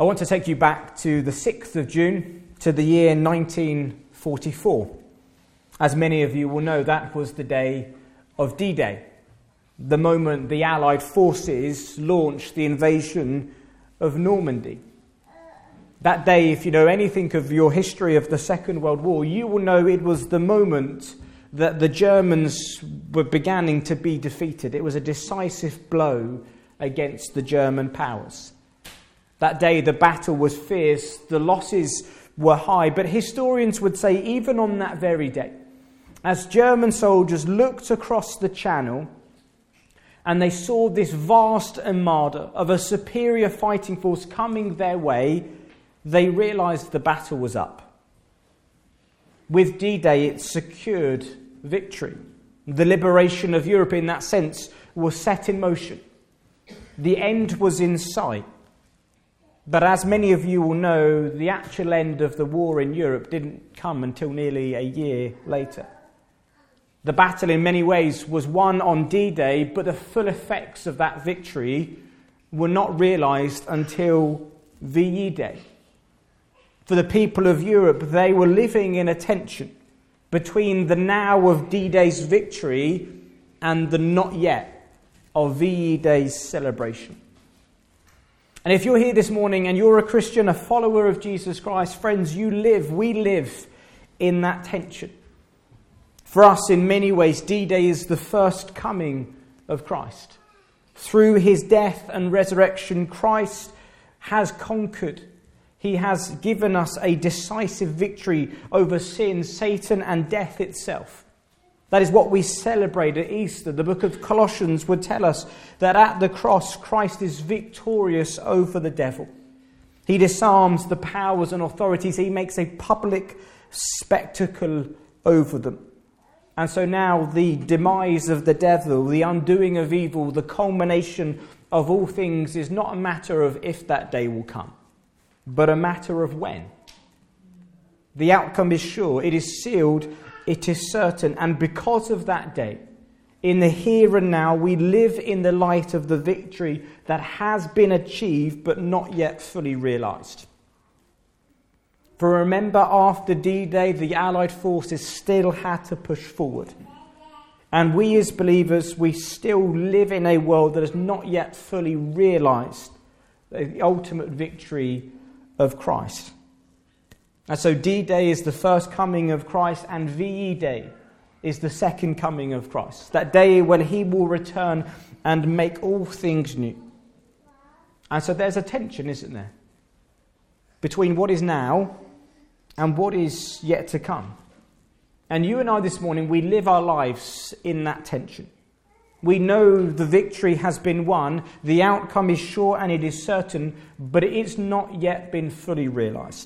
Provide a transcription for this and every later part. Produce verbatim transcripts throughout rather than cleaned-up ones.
I want to take you back to the sixth of June, to the year nineteen forty-four. As many of you will know, that was the day of D-Day, the moment the Allied forces launched the invasion of Normandy. That day, if you know anything of your history of the Second World War, you will know it was the moment that the Germans were beginning to be defeated. It was a decisive blow against the German powers. That day, the battle was fierce, the losses were high, but historians would say even on that very day, as German soldiers looked across the Channel and they saw this vast armada of a superior fighting force coming their way, they realised the battle was up. With D-Day, it secured victory. The liberation of Europe, in that sense, was set in motion. The end was in sight. But as many of you will know, the actual end of the war in Europe didn't come until nearly a year later. The battle in many ways was won on D-Day, but the full effects of that victory were not realised until V E Day. For the people of Europe, they were living in a tension between the now of D-Day's victory and the not yet of V E Day's celebration. And if you're here this morning and you're a Christian, a follower of Jesus Christ, friends, you live, we live in that tension. For us, in many ways, D-Day is the first coming of Christ. Through his death and resurrection, Christ has conquered. He has given us a decisive victory over sin, Satan, and death itself. That is what we celebrate at Easter. The book of Colossians would tell us that at the cross, Christ is victorious over the devil. He disarms the powers and authorities. He makes a public spectacle over them. And so now the demise of the devil, the undoing of evil, the culmination of all things is not a matter of if that day will come, but a matter of when. The outcome is sure, it is sealed, it is certain, and because of that day, in the here and now, we live in the light of the victory that has been achieved but not yet fully realised. For remember, after D-Day, the Allied forces still had to push forward. And we as believers, we still live in a world that has not yet fully realised the ultimate victory of Christ. And so D-Day is the first coming of Christ, and V E Day is the second coming of Christ. That day when he will return and make all things new. And so there's a tension, isn't there, between what is now and what is yet to come. And you and I this morning, we live our lives in that tension. We know the victory has been won, the outcome is sure and it is certain, but it's not yet been fully realised.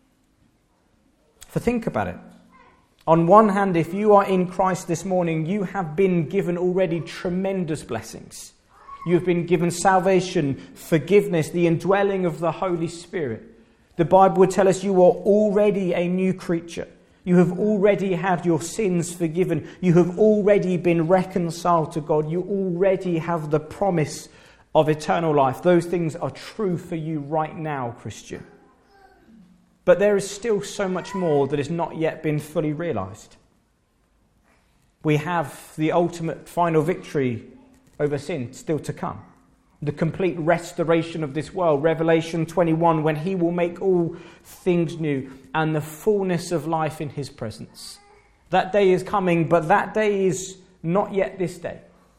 For think about it. On one hand, if you are in Christ this morning, you have been given already tremendous blessings. You have been given salvation, forgiveness, the indwelling of the Holy Spirit. The Bible would tell us you are already a new creature. You have already had your sins forgiven. You have already been reconciled to God. You already have the promise of eternal life. Those things are true for you right now, Christian. But there is still so much more that has not yet been fully realised. We have the ultimate final victory over sin still to come. The complete restoration of this world, Revelation twenty-one, when he will make all things new and the fullness of life in his presence. That day is coming, but that day is not yet this day.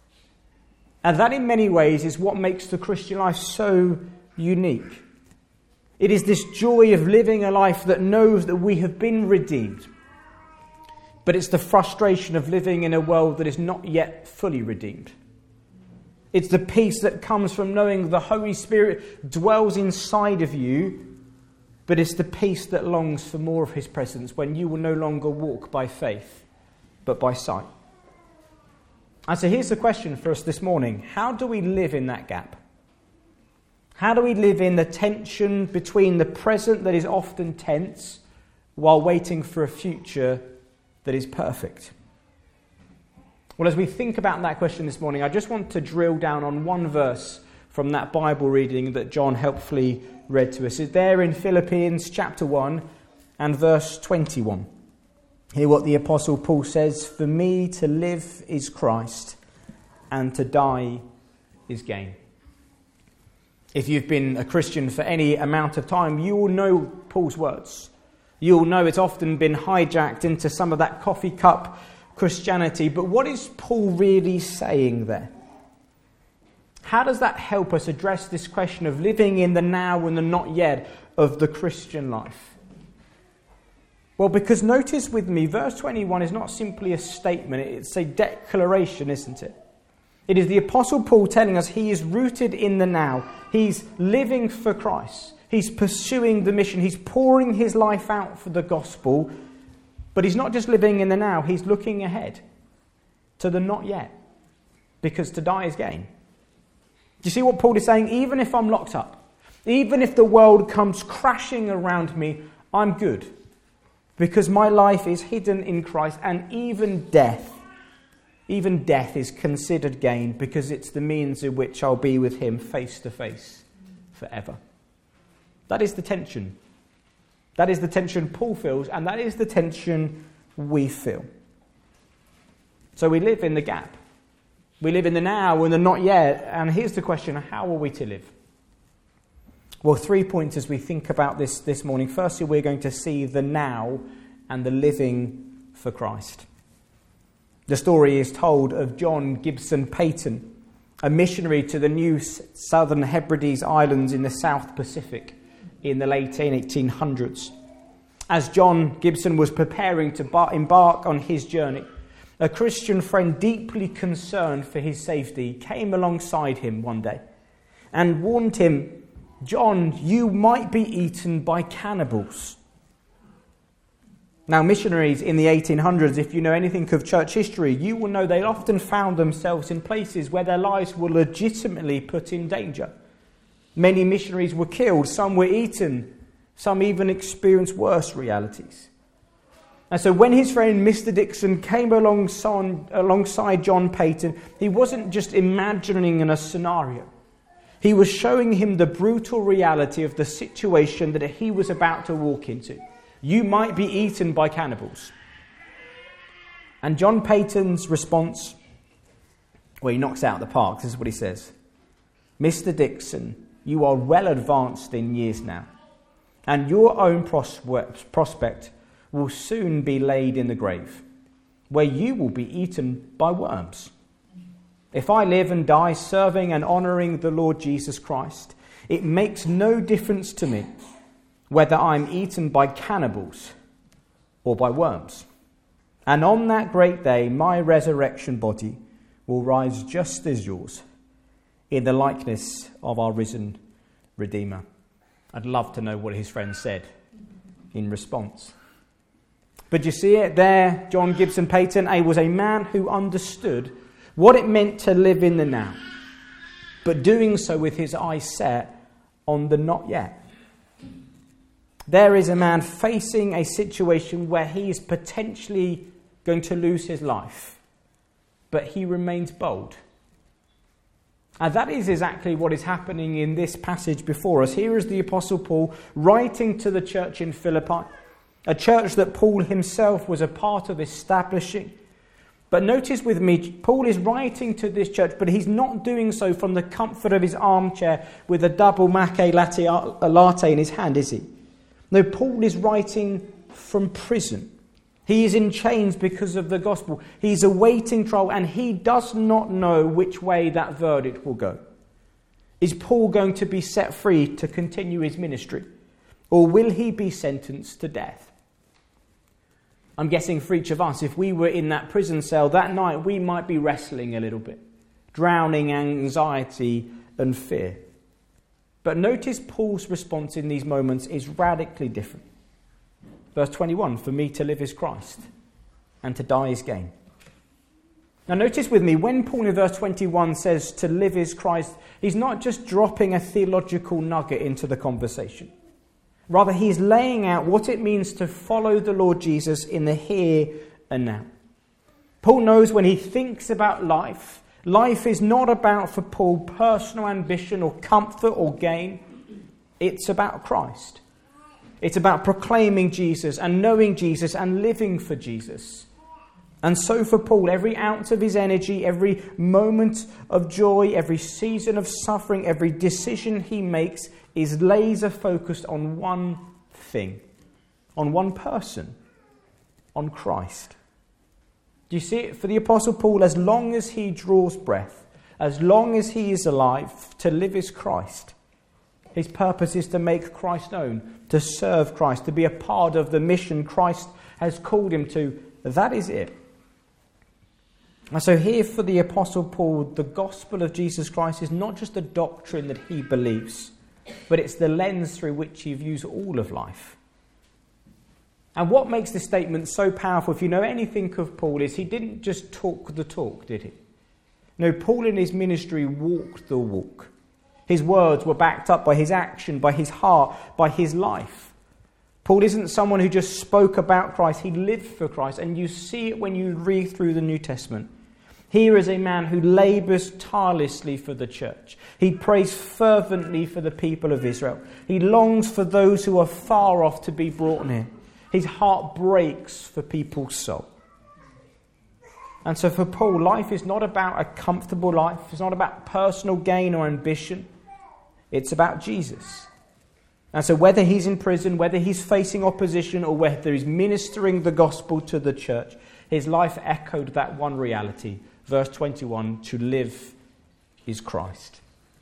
And that in many ways is what makes the Christian life so unique. It is this joy of living a life that knows that we have been redeemed. But it's the frustration of living in a world that is not yet fully redeemed. It's the peace that comes from knowing the Holy Spirit dwells inside of you, but it's the peace that longs for more of his presence when you will no longer walk by faith, but by sight. And so here's the question for us this morning. How do we live in that gap? How do we live in the tension between the present that is often tense while waiting for a future that is perfect? Well, as we think about that question this morning, I just want to drill down on one verse from that Bible reading that John helpfully read to us. It's there in Philippians chapter one and verse twenty-one. Hear what the Apostle Paul says, "For me to live is Christ, and to die is gain." If you've been a Christian for any amount of time, you will know Paul's words. You'll know it's often been hijacked into some of that coffee cup Christianity. But what is Paul really saying there? How does that help us address this question of living in the now and the not yet of the Christian life? Well, because notice with me, verse twenty-one is not simply a statement, it's a declaration, isn't it? It is the Apostle Paul telling us he is rooted in the now. He's living for Christ. He's pursuing the mission. He's pouring his life out for the gospel. But he's not just living in the now, he's looking ahead to the not yet. Because to die is gain. Do you see what Paul is saying? Even if I'm locked up, even if the world comes crashing around me, I'm good. Because my life is hidden in Christ, and even death, even death is considered gain because it's the means in which I'll be with him face to face forever. That is the tension. That is the tension Paul feels, and that is the tension we feel. So we live in the gap. We live in the now and the not yet. And here's the question, how are we to live? Well, three points as we think about this this morning. Firstly, we're going to see the now and the living for Christ. The story is told of John Gibson Payton, a missionary to the new Southern Hebrides Islands in the South Pacific in the late eighteen hundreds. As John Gibson was preparing to bar- embark on his journey, a Christian friend deeply concerned for his safety came alongside him one day and warned him, "John, you might be eaten by cannibals." Now, missionaries in the eighteen hundreds, if you know anything of church history, you will know they often found themselves in places where their lives were legitimately put in danger. Many missionaries were killed, some were eaten, some even experienced worse realities. And so when his friend Mister Dixon came alongside, alongside John Payton, he wasn't just imagining a scenario. He was showing him the brutal reality of the situation that he was about to walk into. You might be eaten by cannibals. And John Payton's response, well, he knocks out the park. This is what he says. "Mister Dixon, you are well advanced in years now, and your own prospect will soon be laid in the grave, where you will be eaten by worms. If I live and die serving and honouring the Lord Jesus Christ, it makes no difference to me whether I'm eaten by cannibals or by worms. And on that great day, my resurrection body will rise just as yours, in the likeness of our risen Redeemer." I'd love to know what his friend said in response. But you see it there, John Gibson Payton was a man who understood what it meant to live in the now, but doing so with his eyes set on the not yet. There is a man facing a situation where he is potentially going to lose his life, but he remains bold. And that is exactly what is happening in this passage before us. Here is the Apostle Paul writing to the church in Philippi, a church that Paul himself was a part of establishing. But notice with me, Paul is writing to this church, but he's not doing so from the comfort of his armchair with a double mache latte, a latte in his hand, is he? No, Paul is writing from prison. He is in chains because of the gospel. He's awaiting trial, and he does not know which way that verdict will go. Is Paul going to be set free to continue his ministry, or will he be sentenced to death? I'm guessing for each of us, if we were in that prison cell that night, we might be wrestling a little bit, drowning anxiety and fear. But notice Paul's response in these moments is radically different. Verse twenty-one, "For me to live is Christ, and to die is gain." Now notice with me, when Paul in verse twenty-one says to live is Christ, he's not just dropping a theological nugget into the conversation. Rather, he's laying out what it means to follow the Lord Jesus in the here and now. Paul knows when he thinks about life Life is not about, for Paul, personal ambition or comfort or gain. It's about Christ. It's about proclaiming Jesus and knowing Jesus and living for Jesus. And so for Paul, every ounce of his energy, every moment of joy, every season of suffering, every decision he makes is laser focused on one thing, on one person, on Christ. Do you see it? For the Apostle Paul, as long as he draws breath, as long as he is alive, to live is Christ. His purpose is to make Christ known, to serve Christ, to be a part of the mission Christ has called him to. That is it. And so here for the Apostle Paul, the gospel of Jesus Christ is not just a doctrine that he believes, but it's the lens through which he views all of life. And what makes this statement so powerful, if you know anything of Paul, is he didn't just talk the talk, did he? No, Paul in his ministry walked the walk. His words were backed up by his action, by his heart, by his life. Paul isn't someone who just spoke about Christ, he lived for Christ, and you see it when you read through the New Testament. Here is a man who labours tirelessly for the church. He prays fervently for the people of Israel. He longs for those who are far off to be brought near. His heart breaks for people's soul. And so for Paul, life is not about a comfortable life. It's not about personal gain or ambition. It's about Jesus. And so whether he's in prison, whether he's facing opposition, or whether he's ministering the gospel to the church, his life echoed that one reality. Verse twenty-one, to live is Christ.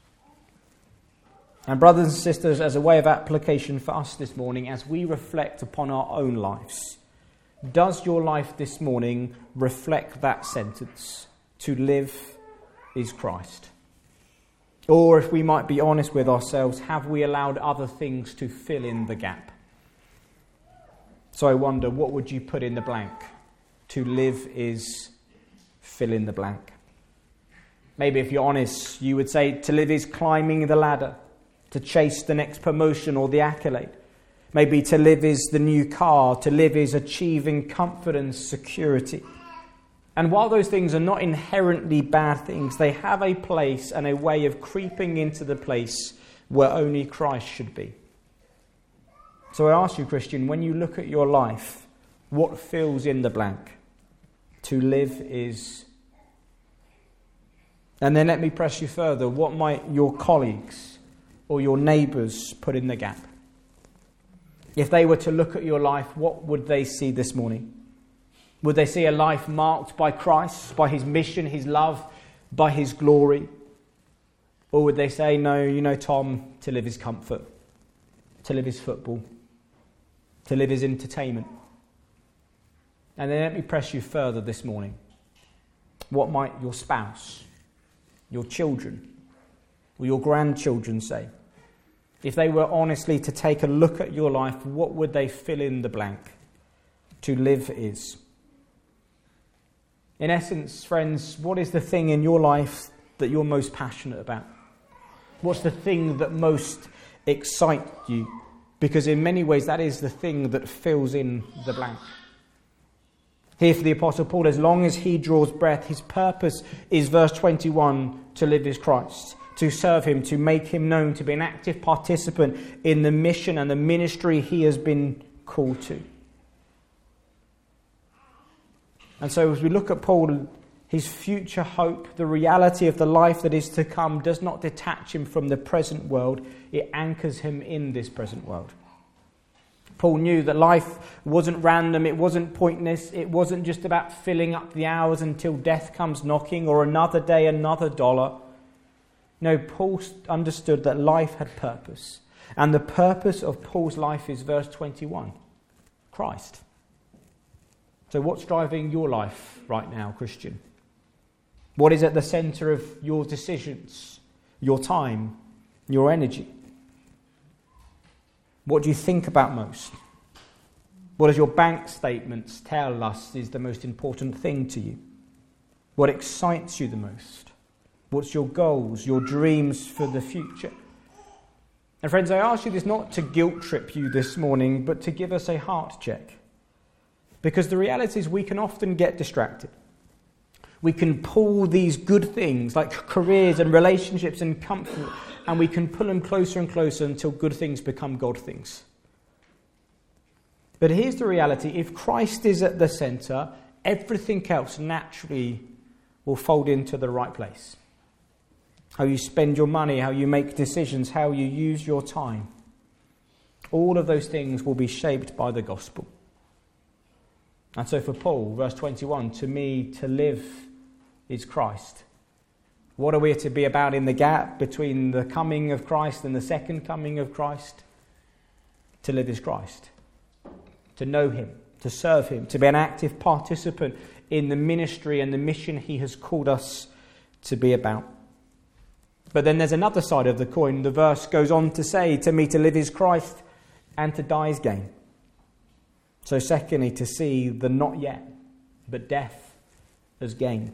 And brothers and sisters, as a way of application for us this morning, as we reflect upon our own lives, does your life this morning reflect that sentence? To live is Christ. Or if we might be honest with ourselves, have we allowed other things to fill in the gap? So I wonder, what would you put in the blank? To live is fill in the blank. Maybe if you're honest, you would say to live is climbing the ladder, to chase the next promotion or the accolade. Maybe to live is the new car, to live is achieving comfort and security. And while those things are not inherently bad things, they have a place and a way of creeping into the place where only Christ should be. So I ask you, Christian, when you look at your life, what fills in the blank? To live is... And then let me press you further. What might your colleagues or your neighbours put in the gap? If they were to look at your life, what would they see this morning? Would they see a life marked by Christ, by his mission, his love, by his glory? Or would they say, no, you know, Tom, to live is comfort, to live is football, to live is entertainment? And then let me press you further this morning. What might your spouse, your children, or your grandchildren say? If they were honestly to take a look at your life, what would they fill in the blank? To live is. In essence, friends, what is the thing in your life that you're most passionate about? What's the thing that most excites you? Because in many ways, that is the thing that fills in the blank. Here for the Apostle Paul, as long as he draws breath, his purpose is, verse twenty-one, to live is Christ, to serve him, to make him known, to be an active participant in the mission and the ministry he has been called to. And so as we look at Paul, his future hope, the reality of the life that is to come, does not detach him from the present world. It anchors him in this present world. Paul knew that life wasn't random, it wasn't pointless, it wasn't just about filling up the hours until death comes knocking, or another day, another dollar. No, Paul understood that life had purpose. And the purpose of Paul's life is verse twenty-one, Christ. So what's driving your life right now, Christian? What is at the centre of your decisions, your time, your energy? What do you think about most? What does your bank statements tell us is the most important thing to you? What excites you the most? What's your goals, your dreams for the future? And friends, I ask you this not to guilt trip you this morning, but to give us a heart check. Because the reality is we can often get distracted. We can pull these good things like careers and relationships and comfort, and we can pull them closer and closer until good things become God things. But here's the reality. If Christ is at the centre, everything else naturally will fold into the right place. How you spend your money, how you make decisions, how you use your time. All of those things will be shaped by the gospel. And so for Paul, verse twenty-one, to me, to live is Christ. What are we to be about in the gap between the coming of Christ and the second coming of Christ? To live is Christ. To know him, to serve him, to be an active participant in the ministry and the mission he has called us to be about. But then there's another side of the coin. The verse goes on to say, to me to live is Christ and to die is gain. So secondly, to see the not yet, but death as gain.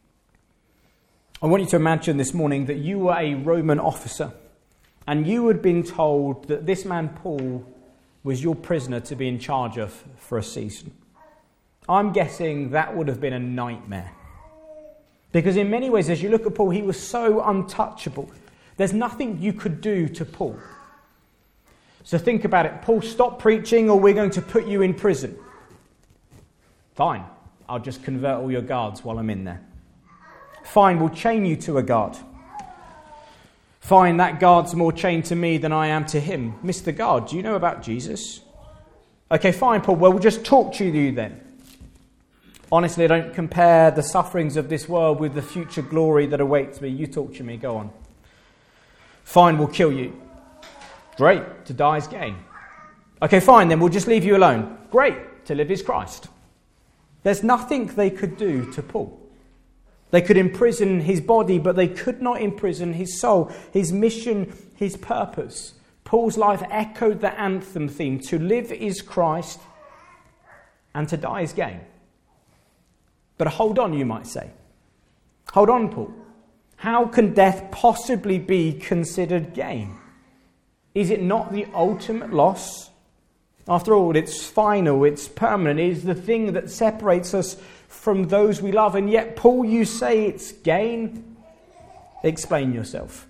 I want you to imagine this morning that you were a Roman officer and you had been told that this man Paul was your prisoner to be in charge of for a season. I'm guessing that would have been a nightmare. Because in many ways, as you look at Paul, he was so untouchable. There's nothing you could do to Paul. So think about it. Paul, stop preaching or we're going to put you in prison. Fine. I'll just convert all your guards while I'm in there. Fine, we'll chain you to a guard. Fine, that guard's more chained to me than I am to him. Mister Guard, do you know about Jesus? Okay, fine, Paul. Well, we'll just talk to you then. Honestly, I don't compare the sufferings of this world with the future glory that awaits me. You talk to me, go on. Fine, we'll kill you. Great, to die is gain. Okay, fine, then we'll just leave you alone. Great, to live is Christ. There's nothing they could do to Paul. They could imprison his body, but they could not imprison his soul, his mission, his purpose. Paul's life echoed the anthem theme. To live is Christ and to die is gain. But hold on, you might say. Hold on, Paul. How can death possibly be considered gain? Is it not the ultimate loss? After all, it's final, it's permanent, it is the thing that separates us from those we love. And yet, Paul, you say it's gain? Explain yourself.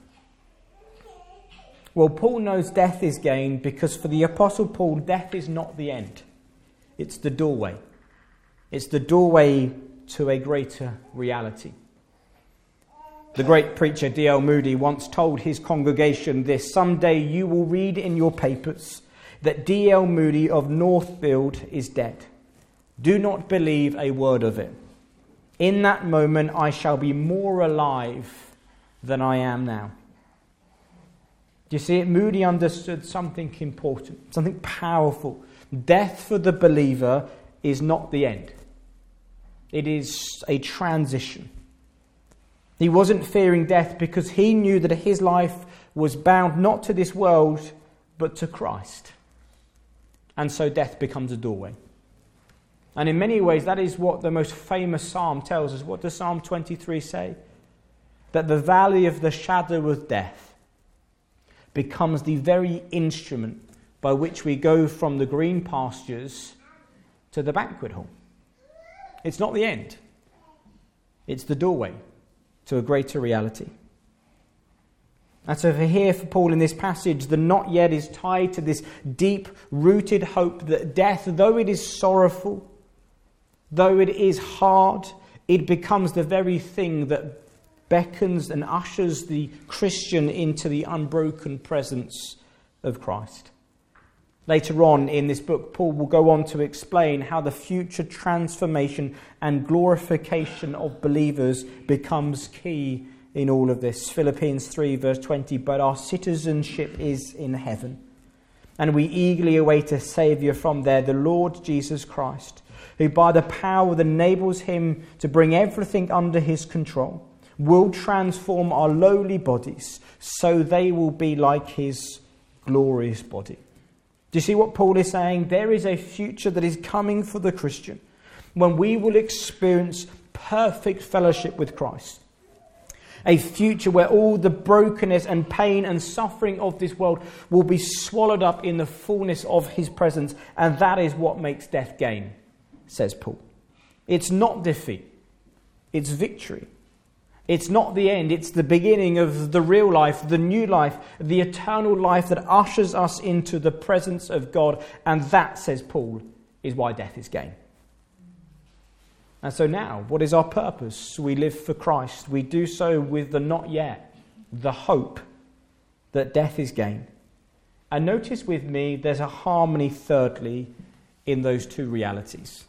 Well, Paul knows death is gain because for the Apostle Paul, death is not the end. It's the doorway. It's the doorway to a greater reality. The great preacher D L Moody once told his congregation this: someday you will read in your papers that D L Moody of Northfield is dead. Do not believe a word of it. In that moment I shall be more alive than I am now. Do you see it? Moody understood something important, something powerful. Death for the believer is not the end. It is a transition. He wasn't fearing death because he knew that his life was bound not to this world, but to Christ. And so death becomes a doorway. And in many ways, that is what the most famous psalm tells us. What does Psalm twenty-three say? That the valley of the shadow of death becomes the very instrument by which we go from the green pastures to the banquet hall. It's not the end. It's the doorway to a greater reality. And so for here, for Paul in this passage, the not yet is tied to this deep-rooted hope that death, though it is sorrowful, though it is hard, it becomes the very thing that beckons and ushers the Christian into the unbroken presence of Christ. Later on in this book, Paul will go on to explain how the future transformation and glorification of believers becomes key in all of this. Philippians three verse twenty, but our citizenship is in heaven, and we eagerly await a Saviour from there, the Lord Jesus Christ, who by the power that enables him to bring everything under his control, will transform our lowly bodies so they will be like his glorious body. Do you see what Paul is saying? There is a future that is coming for the Christian when we will experience perfect fellowship with Christ. A future where all the brokenness and pain and suffering of this world will be swallowed up in the fullness of his presence. And that is what makes death gain, says Paul. It's not defeat. it's victory. It's not the end, it's the beginning of the real life, the new life, the eternal life that ushers us into the presence of God. And that, says Paul, is why death is gain. And so now, what is our purpose? We live for Christ. We do so with the not yet, the hope that death is gain. And notice with me, there's a harmony, thirdly, in those two realities.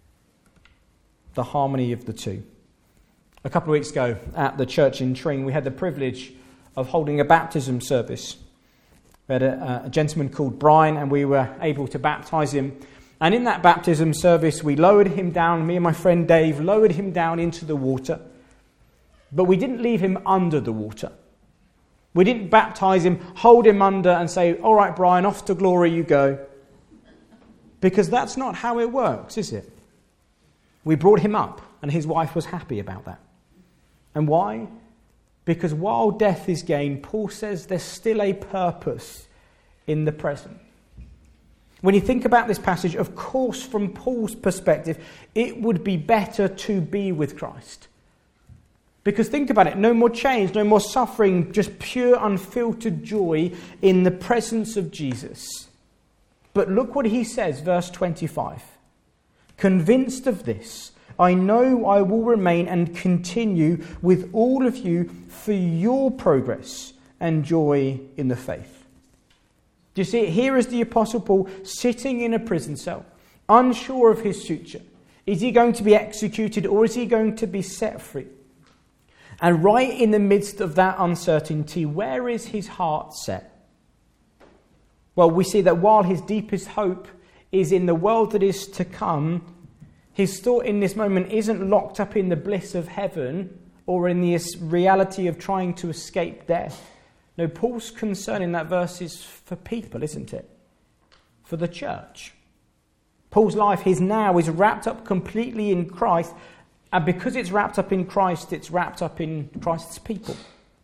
The harmony of the two. A couple of weeks ago at the church in Tring, we had the privilege of holding a baptism service. We had a, a gentleman called Brian, and we were able to baptise him. And in that baptism service, we lowered him down, me and my friend Dave lowered him down into the water. But we didn't leave him under the water. We didn't baptise him, hold him under and say, all right, Brian, off to glory you go. Because that's not how it works, is it? We brought him up, and his wife was happy about that. And why? Because while death is gain, Paul says there's still a purpose in the present. When you think about this passage, of course, from Paul's perspective, it would be better to be with Christ. Because think about it, no more change, no more suffering, just pure unfiltered joy in the presence of Jesus. But look what he says, verse twenty-five. Convinced of this, I know I will remain and continue with all of you for your progress and joy in the faith. Do you see, here is the Apostle Paul sitting in a prison cell, unsure of his future. Is he going to be executed or is he going to be set free? And right in the midst of that uncertainty, where is his heart set? Well, we see that while his deepest hope is in the world that is to come, his thought in this moment isn't locked up in the bliss of heaven or in the reality of trying to escape death. No, Paul's concern in that verse is for people, isn't it? For the church. Paul's life, his now, is wrapped up completely in Christ. And because it's wrapped up in Christ, it's wrapped up in Christ's people.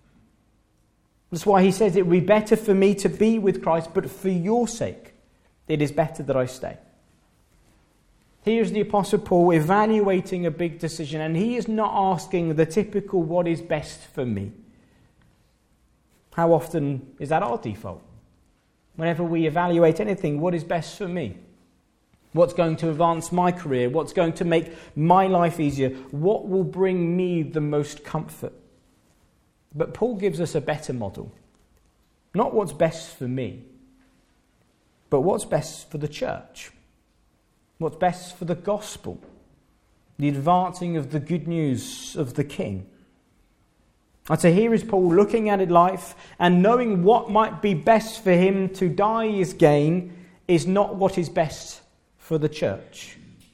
That's why he says it would be better for me to be with Christ, but for your sake, it is better that I stay. Here's the Apostle Paul evaluating a big decision, and he is not asking the typical, what is best for me? How often is that our default? Whenever we evaluate anything, what is best for me? What's going to advance my career? What's going to make my life easier? What will bring me the most comfort? But Paul gives us a better model. Not what's best for me, but what's best for the church. What's best for the gospel. The advancing of the good news of the King. And so here is Paul looking at life and knowing what might be best for him. To die is gain is not what is best for the church.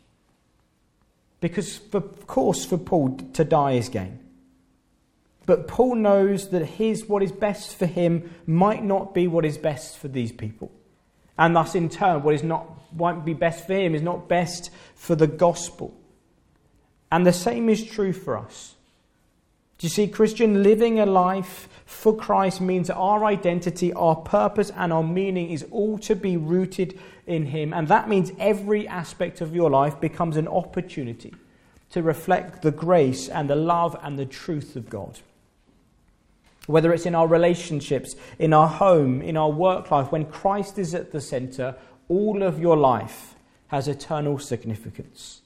Because, of course, for Paul, to die is gain. But Paul knows that his what is best for him might not be what is best for these people. And thus, in turn, what is not might be best for him is not best for the gospel. And the same is true for us. Do you see, Christian, living a life for Christ means that our identity, our purpose, and our meaning is all to be rooted in him. And that means every aspect of your life becomes an opportunity to reflect the grace and the love and the truth of God. Whether it's in our relationships, in our home, in our work life, when Christ is at the centre, all of your life has eternal significance.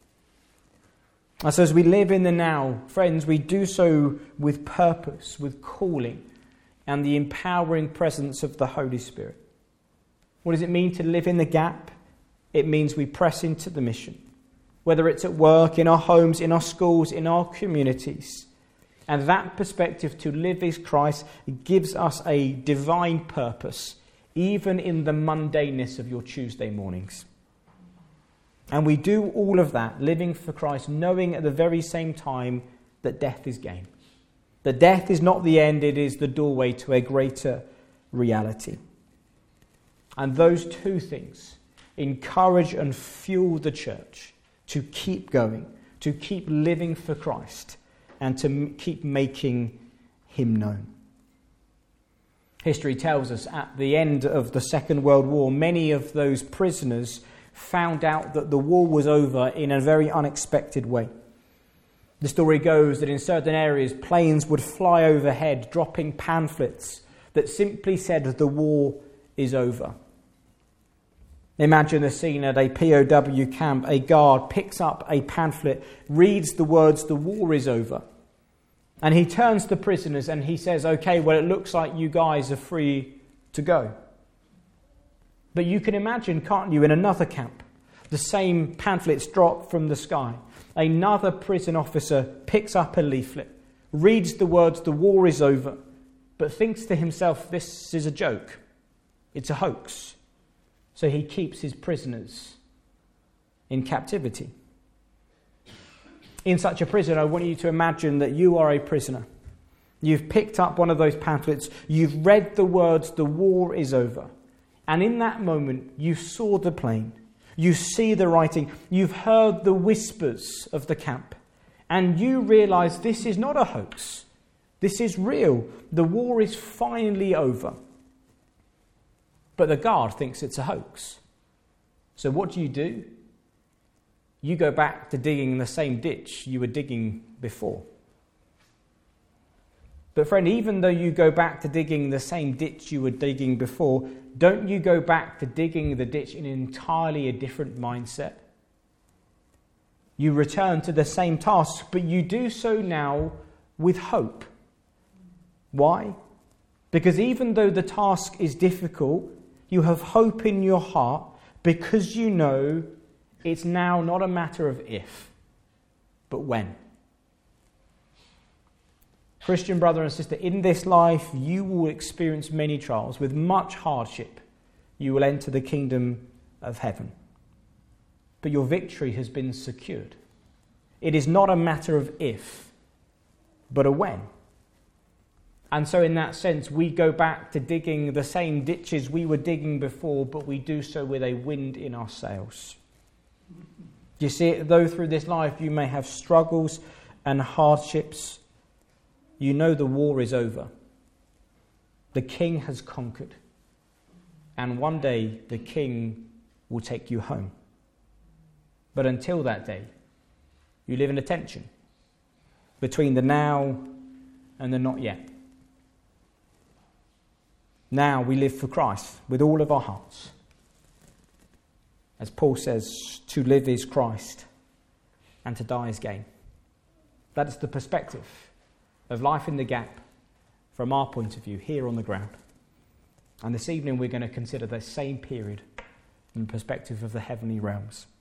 And so as we live in the now, friends, we do so with purpose, with calling, and the empowering presence of the Holy Spirit. What does it mean to live in the gap? It means we press into the mission. Whether it's at work, in our homes, in our schools, in our communities. And that perspective, to live is Christ, gives us a divine purpose, even in the mundaneness of your Tuesday mornings. And we do all of that, living for Christ, knowing at the very same time that death is gain. That death is not the end, it is the doorway to a greater reality. And those two things encourage and fuel the church to keep going, to keep living for Christ, and to m- keep making him known. History tells us at the end of the Second World War, many of those prisoners found out that the war was over in a very unexpected way. The story goes that in certain areas, planes would fly overhead, dropping pamphlets that simply said the war is over. Imagine the scene at a P O W camp. A guard picks up a pamphlet, reads the words, the war is over. And he turns to the prisoners and he says, okay, well, it looks like you guys are free to go. But you can imagine, can't you, in another camp, the same pamphlets drop from the sky. Another prison officer picks up a leaflet, reads the words, the war is over, but thinks to himself, this is a joke. It's a hoax. So he keeps his prisoners in captivity. In such a prison, I want you to imagine that you are a prisoner. You've picked up one of those pamphlets. You've read the words, the war is over. And in that moment, you saw the plane. You see the writing. You've heard the whispers of the camp. And you realize this is not a hoax. This is real. The war is finally over. But the guard thinks it's a hoax. So what do you do? You go back to digging the same ditch you were digging before. But friend, even though you go back to digging the same ditch you were digging before, don't you go back to digging the ditch in entirely a different mindset? You return to the same task, but you do so now with hope. Why? Because even though the task is difficult, you have hope in your heart because you know it's now not a matter of if, but when. Christian brother and sister, in this life you will experience many trials. With much hardship, you will enter the kingdom of heaven. But your victory has been secured. It is not a matter of if, but a when. And so in that sense, we go back to digging the same ditches we were digging before, but we do so with a wind in our sails. You see, though through this life you may have struggles and hardships, you know the war is over. The King has conquered. And one day the King will take you home. But until that day, you live in a tension between the now and the not yet. Now we live for Christ with all of our hearts. As Paul says, to live is Christ and to die is gain. That is the perspective of life in the gap from our point of view here on the ground. And this evening we're going to consider the same period from the perspective of the heavenly realms.